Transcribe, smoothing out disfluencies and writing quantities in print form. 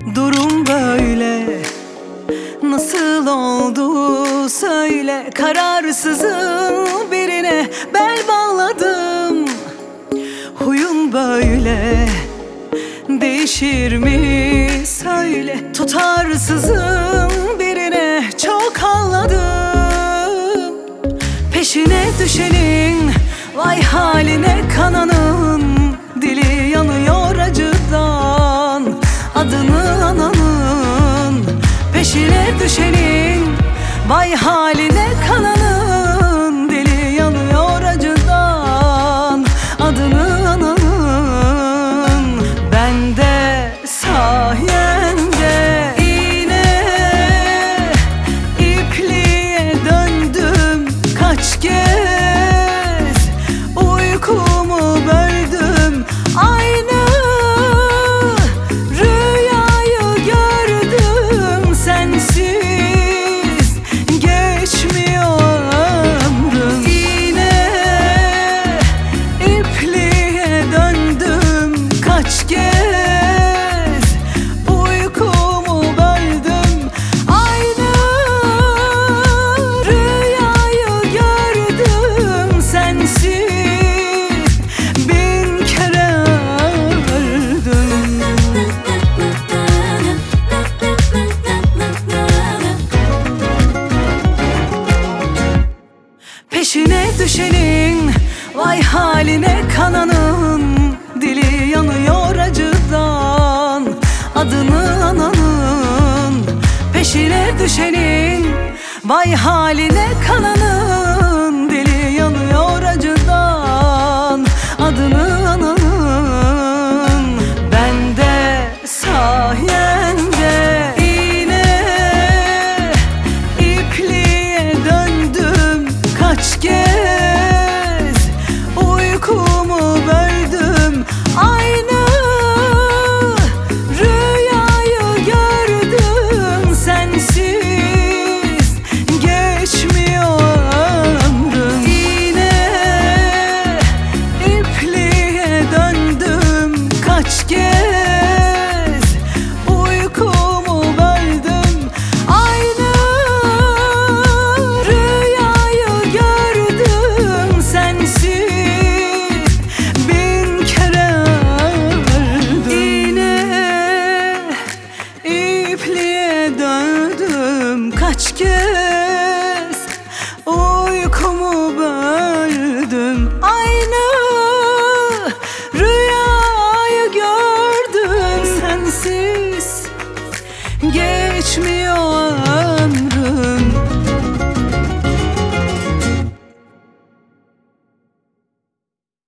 Durum böyle, nasıl oldu söyle. Kararsızım, birine bel bağladım. Huyun böyle, değişir mi söyle. Tutarsızım, birine çok ağladım. Peşine düşenin, vay haline kananın. Dili yanıyor acıdan, adını ananın. Peşine düşenin, vay haline kananın. Dili yanıyor acıdan, adını ananın. Ben de sayende iğne ipliğe döndüm kaç kez. Uykumu böldüm, aynı rüyayı gördüm. Sensiz geçmiyor ömrüm. İğne ipliğe döndüm kaç kez. Uykumu böldüm, aynı rüyayı gördüm. Sensiz bin kere öldüm. Peşine düşenin, vay haline kananın. Dili yanıyor acıdan, adını ananın. Peşine düşenin, vay haline kananın. Dili yanıyor acıdan, adını ananın. Ben de sayende iğne ipliğe döndüm kaç kez. Uykumu böldüm, aynı rüyayı gördüm. Sensiz geçmiyor ömrüm. İğne ipliğe döndüm kaç kez. Uykumu böldüm, aynı rüyayı gördüm. Sensiz bin kere öldüm. İğne ipliğe döndüm kaç kez. Uykumu böldüm, aynı rüyayı gördüm. Sensiz geçmiyor